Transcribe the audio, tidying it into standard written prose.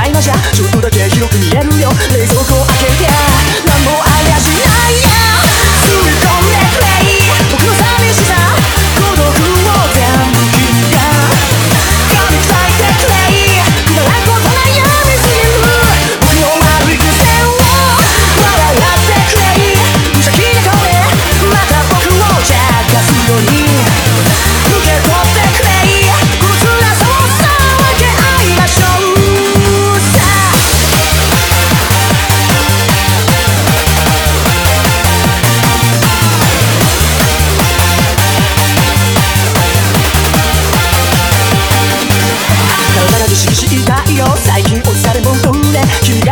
ないのじゃちょっとだけ広く見えるよ冷蔵庫開けて何もありゃしないや吸い込んでくれ僕の寂しさ孤独を全部君が噛み砕いてくれくだらんこと悩みすぎる僕の悪い癖を笑ってくれ無邪気な顔でまた僕を邪魔するように受け取ってくれこの辛さをさ分け合いましょう最近落ちたれもんとね君